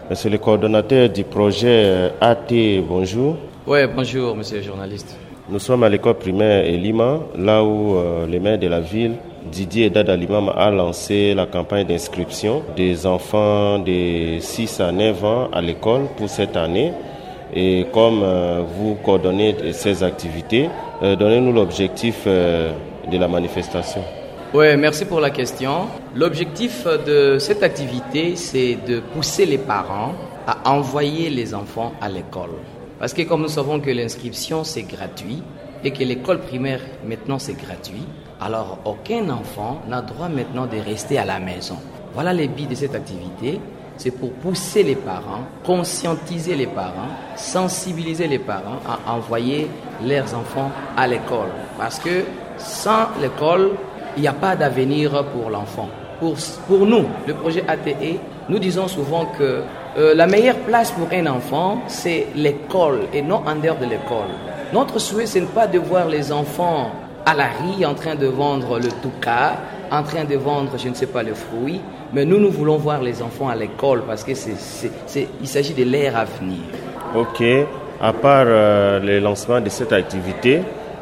C'est le coordonnateur du projet AT, bonjour. Oui, bonjour, monsieur le journaliste. Nous sommes à l'école primaire Elima, là où le maire de la ville, Didier Dada Limam, a lancé la campagne d'inscription des enfants de 6 à 9 ans à l'école pour cette année. Et comme vous coordonnez ces activités, donnez-nous l'objectif de la manifestation. Oui, merci pour la question. L'objectif de cette activité, c'est de pousser les parents à envoyer les enfants à l'école. Parce que comme nous savons que l'inscription, c'est gratuit et que l'école primaire, maintenant, c'est gratuit, alors aucun enfant n'a droit maintenant de rester à la maison. Voilà le but de cette activité. C'est pour pousser les parents, conscientiser les parents, sensibiliser les parents à envoyer leurs enfants à l'école. Parce que sans l'école, il n'y a pas d'avenir pour l'enfant. Pour nous, le projet ATE, nous disons souvent que la meilleure place pour un enfant, c'est l'école et non en dehors de l'école. Notre souhait, ce n'est pas de voir les enfants à la rue en train de vendre le touka, en train de vendre, je ne sais pas, le fruit, mais nous voulons voir les enfants à l'école parce que il s'agit de leur avenir. Ok, à part le lancement de cette activité,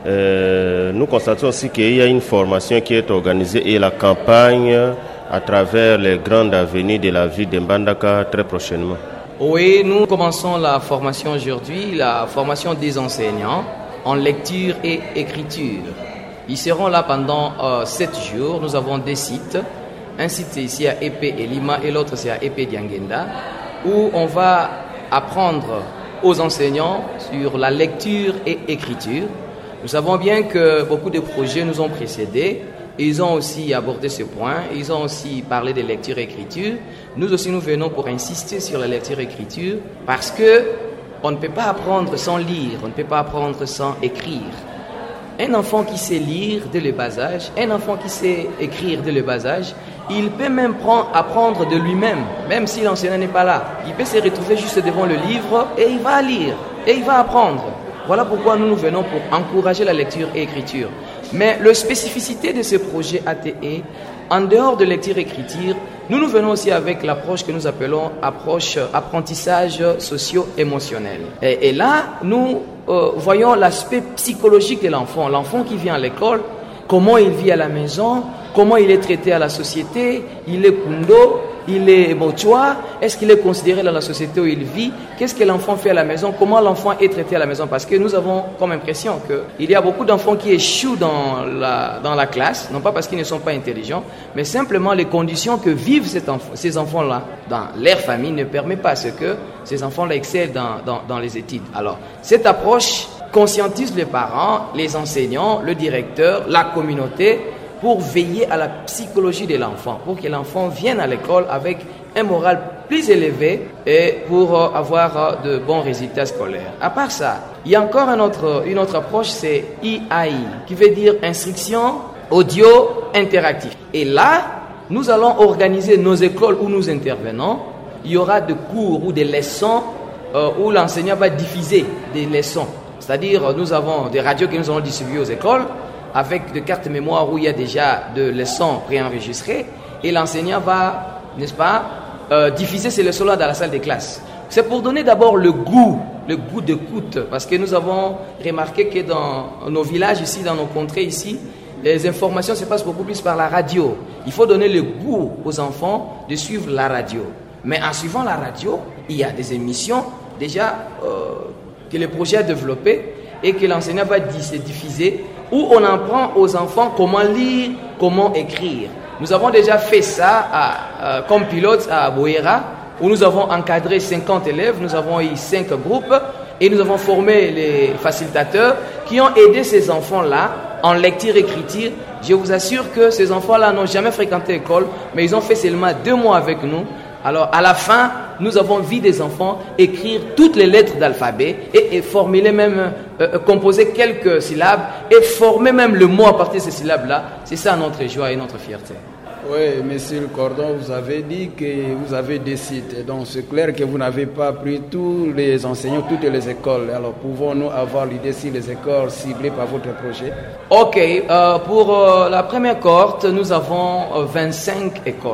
nous constatons aussi qu'il y a une formation qui est organisée et la campagne à travers les grandes avenues de la ville de Mbandaka très prochainement. Oui, nous commençons la formation aujourd'hui, la formation des enseignants en lecture et écriture. Ils seront là pendant 7 jours. Nous avons 2 sites. Un site c'est ici à Épée et Lima et l'autre c'est à Épée Diangenda, où on va apprendre aux enseignants sur la lecture et écriture. Nous savons bien que beaucoup de projets nous ont précédés. Ils ont aussi abordé ce point. Ils ont aussi parlé de lecture et écriture. Nous aussi, nous venons pour insister sur la lecture et écriture parce que on ne peut pas apprendre sans lire, on ne peut pas apprendre sans écrire. Un enfant qui sait lire dès le bas âge, un enfant qui sait écrire dès le bas âge, il peut même apprendre de lui-même, même si l'enseignant n'est pas là. Il peut se retrouver juste devant le livre et il va lire, et il va apprendre. Voilà pourquoi nous venons pour encourager la lecture et l'écriture. Mais la spécificité de ce projet ATE, en dehors de lecture et écriture, nous venons aussi avec l'approche que nous appelons apprentissage socio-émotionnel. Et là, nous voyons l'aspect psychologique de l'enfant. L'enfant qui vient à l'école, comment il vit à la maison, comment il est traité à la société, il est kundo, il est mochoa, est-ce qu'il est considéré dans la société où il vit, qu'est-ce que l'enfant fait à la maison, comment l'enfant est traité à la maison, parce que nous avons comme impression qu'il y a beaucoup d'enfants qui échouent dans la classe, non pas parce qu'ils ne sont pas intelligents, mais simplement les conditions que vivent ces enfants-là dans leur famille ne permettent pas à ce que ces enfants-là excellent dans les études. Alors, cette approche conscientise les parents, les enseignants, le directeur, la communauté, pour veiller à la psychologie de l'enfant, pour que l'enfant vienne à l'école avec un moral plus élevé et pour avoir de bons résultats scolaires. À part ça, il y a encore une autre approche, c'est IAI, qui veut dire instruction audio interactive. Et là, nous allons organiser nos écoles où nous intervenons. Il y aura des cours ou des leçons où l'enseignant va diffuser des leçons. C'est-à-dire, nous avons des radios que nous allons distribuer aux écoles, avec des cartes mémoire où il y a déjà des leçons préenregistrées et l'enseignant va, n'est-ce pas, diffuser ces leçons-là dans la salle de classe. C'est pour donner d'abord le goût d'écoute, parce que nous avons remarqué que dans nos villages ici, dans nos contrées ici, les informations se passent beaucoup plus par la radio. Il faut donner le goût aux enfants de suivre la radio. Mais en suivant la radio, il y a des émissions déjà que le projet a développées et que l'enseignant va se diffuser, où on apprend aux enfants comment lire, comment écrire. Nous avons déjà fait ça comme pilote à Bouéra, où nous avons encadré 50 élèves, nous avons eu 5 groupes, et nous avons formé les facilitateurs qui ont aidé ces enfants-là en lecture-écriture. Je vous assure que ces enfants-là n'ont jamais fréquenté l'école, mais ils ont fait seulement 2 mois avec nous. Alors, à la fin, nous avons vu des enfants écrire toutes les lettres d'alphabet et formuler même, composer quelques syllabes et former même le mot à partir de ces syllabes-là. C'est ça notre joie et notre fierté. Oui, monsieur le Cordon, vous avez dit que vous avez des sites. Donc, c'est clair que vous n'avez pas pris tous les enseignants, toutes les écoles. Alors, pouvons-nous avoir l'idée si les écoles ciblées par votre projet? Ok, pour la première cohorte, nous avons 25 écoles.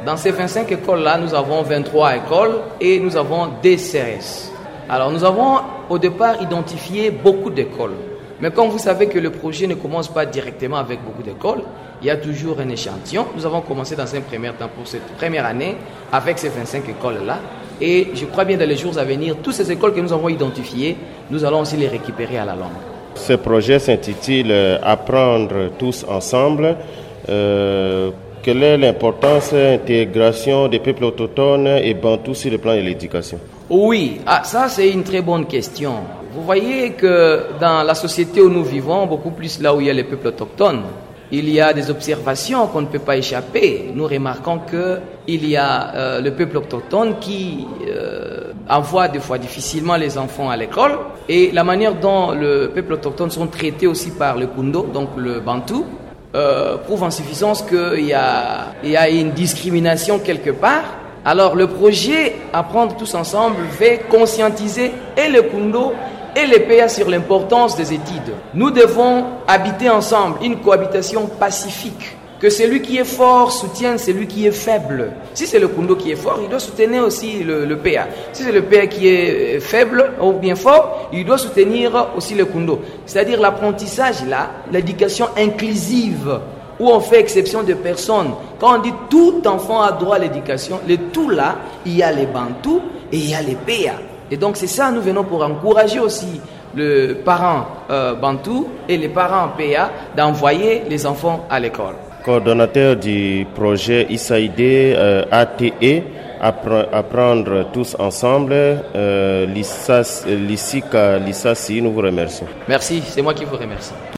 Dans ces 25 écoles-là, nous avons 23 écoles et nous avons des CRS. Alors, nous avons au départ identifié beaucoup d'écoles. Mais comme vous savez que le projet ne commence pas directement avec beaucoup d'écoles, il y a toujours un échantillon. Nous avons commencé dans un premier temps pour cette première année avec ces 25 écoles-là. Et je crois bien dans les jours à venir, toutes ces écoles que nous avons identifiées, nous allons aussi les récupérer à la longue. Ce projet s'intitule « Apprendre tous ensemble ». Quelle est l'importance de l'intégration des peuples autochtones et bantous sur le plan de l'éducation? Oui, ça c'est une très bonne question. Vous voyez que dans la société où nous vivons, beaucoup plus là où il y a les peuples autochtones, il y a des observations qu'on ne peut pas échapper. Nous remarquons qu'il y a le peuple autochtone qui envoie des fois difficilement les enfants à l'école, et la manière dont le peuple autochtone sont traités aussi par le Kundo, donc le Bantou, prouve en suffisance qu'il y a une discrimination quelque part. Alors le projet Apprendre tous ensemble veut conscientiser et le Kundo et les PA sur l'importance des études. Nous devons habiter ensemble, une cohabitation pacifique. Que celui qui est fort soutienne celui qui est faible. Si c'est le Kundo qui est fort, il doit soutenir aussi le PA. Si c'est le PA qui est faible ou bien fort, il doit soutenir aussi le Kundo. C'est-à-dire l'apprentissage là, l'éducation inclusive, où on fait exception de personnes. Quand on dit tout enfant a droit à l'éducation, le tout là, il y a les Bantous et il y a les PA. Et donc c'est ça, nous venons pour encourager aussi les parents Bantou et les parents PA d'envoyer les enfants à l'école. Coordonnateur du projet ISAID ATE, Apprendre tous ensemble, Lissika Lissassi, nous vous remercions. Merci, c'est moi qui vous remercie.